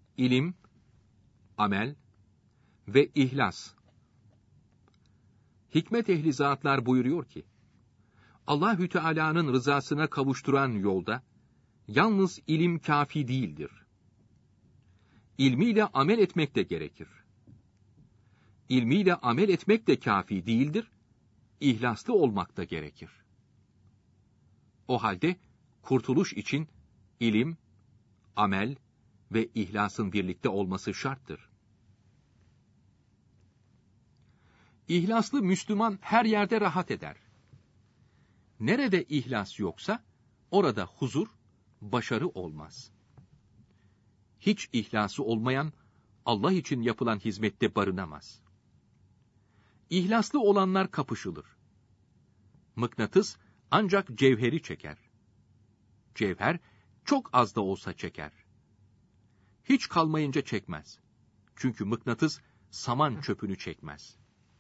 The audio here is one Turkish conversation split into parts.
ilim, amel ve ihlas. Hikmet ehli zatlar buyuruyor ki, Allahü Teala'nın rızasına kavuşturan yolda yalnız ilim kafi değildir. İlmiyle amel etmek de gerekir. İlmiyle amel etmek de kafi değildir, ihlaslı olmak da gerekir. O halde kurtuluş için ilim, amel ve ihlasın birlikte olması şarttır. İhlaslı Müslüman her yerde rahat eder. Nerede ihlas yoksa, orada huzur, başarı olmaz. Hiç ihlası olmayan, Allah için yapılan hizmette barınamaz. İhlaslı olanlar kapışılır. Mıknatıs ancak cevheri çeker. Cevher çok az da olsa çeker. Hiç kalmayınca çekmez. Çünkü mıknatıs saman çöpünü çekmez.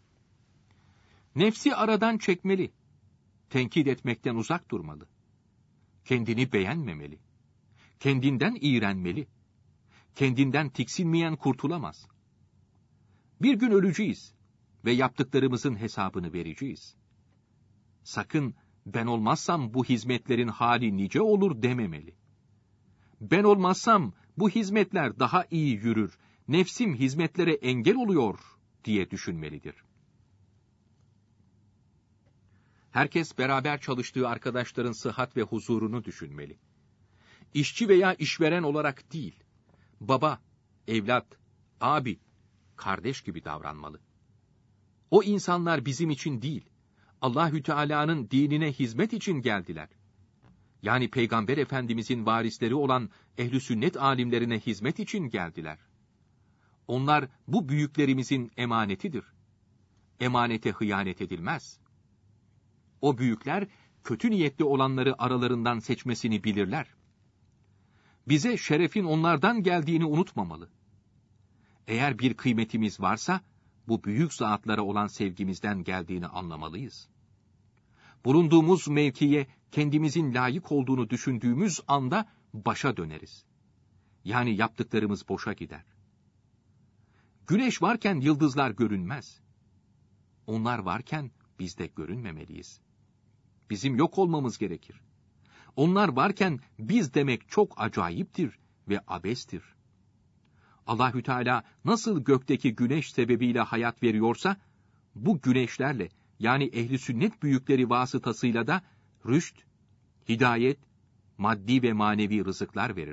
Nefsi aradan çekmeli. Tenkit etmekten uzak durmalı. Kendini beğenmemeli. Kendinden iğrenmeli. Kendinden tiksinmeyen kurtulamaz. Bir gün öleceğiz ve yaptıklarımızın hesabını vereceğiz. Sakın ben olmazsam bu hizmetlerin hali nice olur dememeli. Ben olmazsam bu hizmetler daha iyi yürür, nefsim hizmetlere engel oluyor diye düşünmelidir. Herkes beraber çalıştığı arkadaşların sıhhat ve huzurunu düşünmeli. İşçi veya işveren olarak değil, baba, evlat, abi, kardeş gibi davranmalı. O insanlar bizim için değil, Allahü Teala'nın dinine hizmet için geldiler. Yani Peygamber Efendimizin varisleri olan ehl-i sünnet alimlerine hizmet için geldiler. Onlar bu büyüklerimizin emanetidir. Emanete hıyanet edilmez. O büyükler kötü niyetli olanları aralarından seçmesini bilirler. Bize şerefin onlardan geldiğini unutmamalı. Eğer bir kıymetimiz varsa, bu büyük zatlara olan sevgimizden geldiğini anlamalıyız. Bulunduğumuz mevkiye kendimizin layık olduğunu düşündüğümüz anda başa döneriz. Yani yaptıklarımız boşa gider. Güneş varken yıldızlar görünmez. Onlar varken biz de görünmemeliyiz. Bizim yok olmamız gerekir. Onlar varken biz demek çok acayiptir ve abestir. Allahü Teala nasıl gökteki güneş sebebiyle hayat veriyorsa, bu güneşlerle yani ehli sünnet büyükleri vasıtasıyla da rüşt, hidayet, maddi ve manevi rızıklar verir.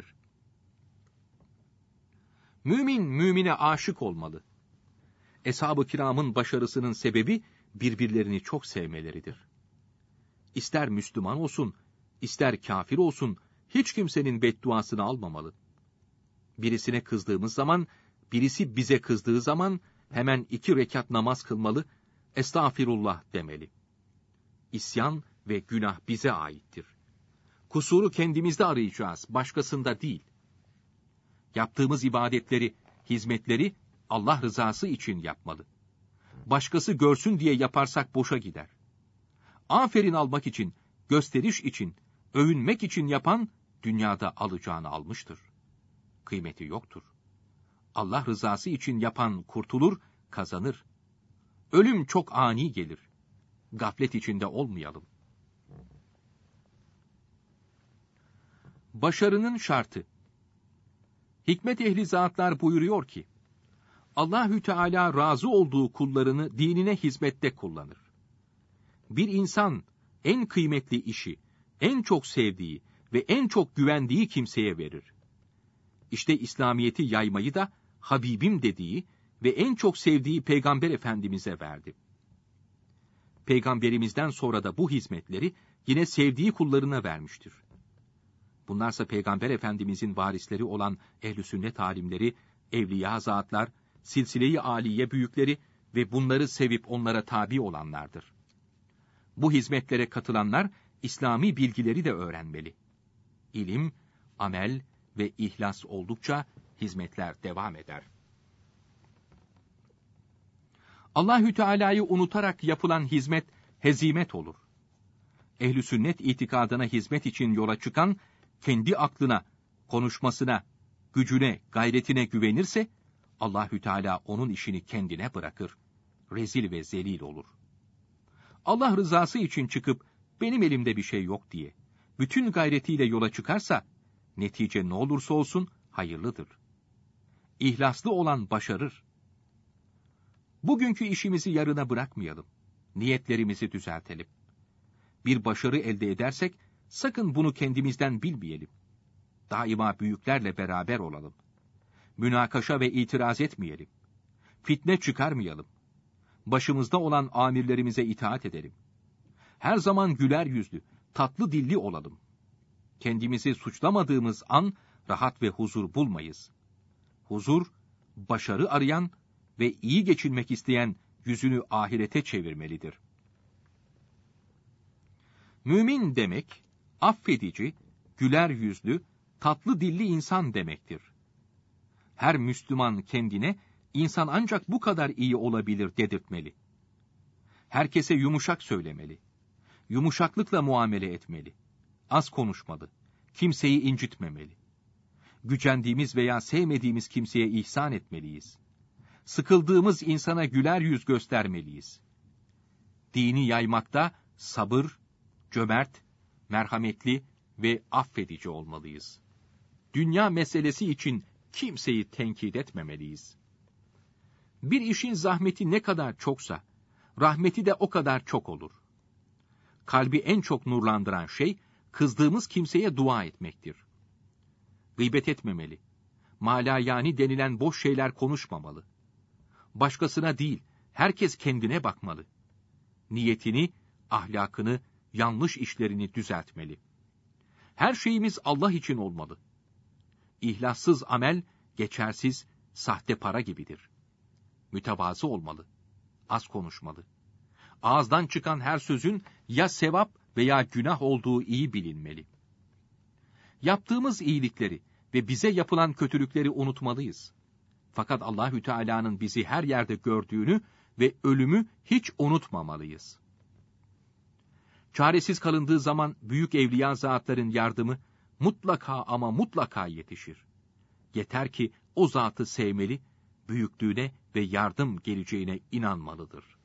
Mümin mümine aşık olmalı. Eshab-ı kiramın başarısının sebebi birbirlerini çok sevmeleridir. İster Müslüman olsun, ister kafir olsun, hiç kimsenin bedduasını almamalı. Birisine kızdığımız zaman, birisi bize kızdığı zaman hemen 2 rekat namaz kılmalı, estağfirullah demeli. İsyan ve günah bize aittir. Kusuru kendimizde arayacağız, başkasında değil. Yaptığımız ibadetleri, hizmetleri Allah rızası için yapmalı. Başkası görsün diye yaparsak boşa gider. Aferin almak için, gösteriş için, övünmek için yapan, dünyada alacağını almıştır. Kıymeti yoktur. Allah rızası için yapan kurtulur, kazanır. Ölüm çok ani gelir. Gaflet içinde olmayalım. Başarının şartı. Hikmet ehli zatlar buyuruyor ki, Allahü Teala razı olduğu kullarını dinine hizmette kullanır. Bir insan en kıymetli işi, en çok sevdiği ve en çok güvendiği kimseye verir. İşte İslamiyet'i yaymayı da Habibim dediği ve en çok sevdiği Peygamber Efendimiz'e verdi. Peygamberimizden sonra da bu hizmetleri yine sevdiği kullarına vermiştir. Bunlarsa Peygamber Efendimizin varisleri olan ehl-i sünnet alimleri, evliya zatlar, silsile-i âliye büyükleri ve bunları sevip onlara tabi olanlardır. Bu hizmetlere katılanlar, İslami bilgileri de öğrenmeli. İlim, amel ve ihlas oldukça hizmetler devam eder. Allahü Teala'yı unutarak yapılan hizmet hezimet olur. Ehl-i sünnet itikadına hizmet için yola çıkan, kendi aklına, konuşmasına, gücüne, gayretine güvenirse, Allahü Teala onun işini kendine bırakır. Rezil ve zelil olur. Allah rızası için çıkıp, benim elimde bir şey yok diye, bütün gayretiyle yola çıkarsa, netice ne olursa olsun hayırlıdır. İhlaslı olan başarır. Bugünkü işimizi yarına bırakmayalım. Niyetlerimizi düzeltelim. Bir başarı elde edersek, sakın bunu kendimizden bilmeyelim. Daima büyüklerle beraber olalım. Münakaşa ve itiraz etmeyelim. Fitne çıkarmayalım. Başımızda olan amirlerimize itaat edelim. Her zaman güler yüzlü, tatlı dilli olalım. Kendimizi suçlamadığımız an rahat ve huzur bulmayız. Huzur, başarı arayan ve iyi geçinmek isteyen yüzünü ahirete çevirmelidir. Mümin demek, affedici, güler yüzlü, tatlı dilli insan demektir. Her Müslüman kendine, insan ancak bu kadar iyi olabilir dedirtmeli. Herkese yumuşak söylemeli. Yumuşaklıkla muamele etmeli. Az konuşmalı. Kimseyi incitmemeli. Gücendiğimiz veya sevmediğimiz kimseye ihsan etmeliyiz. Sıkıldığımız insana güler yüz göstermeliyiz. Dini yaymakta sabır, cömert, merhametli ve affedici olmalıyız. Dünya meselesi için kimseyi tenkit etmemeliyiz. Bir işin zahmeti ne kadar çoksa, rahmeti de o kadar çok olur. Kalbi en çok nurlandıran şey, kızdığımız kimseye dua etmektir. Gıybet etmemeli. Malayani denilen boş şeyler konuşmamalı. Başkasına değil, herkes kendine bakmalı. Niyetini, ahlakını, yanlış işlerini düzeltmeli. Her şeyimiz Allah için olmalı. İhlassız amel, geçersiz, sahte para gibidir. Mütevazı olmalı. Az konuşmalı. Ağızdan çıkan her sözün ya sevap veya günah olduğu iyi bilinmeli. Yaptığımız iyilikleri ve bize yapılan kötülükleri unutmalıyız. Fakat Allahü Teala'nın bizi her yerde gördüğünü ve ölümü hiç unutmamalıyız. Çaresiz kalındığı zaman büyük evliya zatların yardımı mutlaka ama mutlaka yetişir. Yeter ki o zatı sevmeli, büyüklüğüne ve yardım geleceğine inanmalıdır.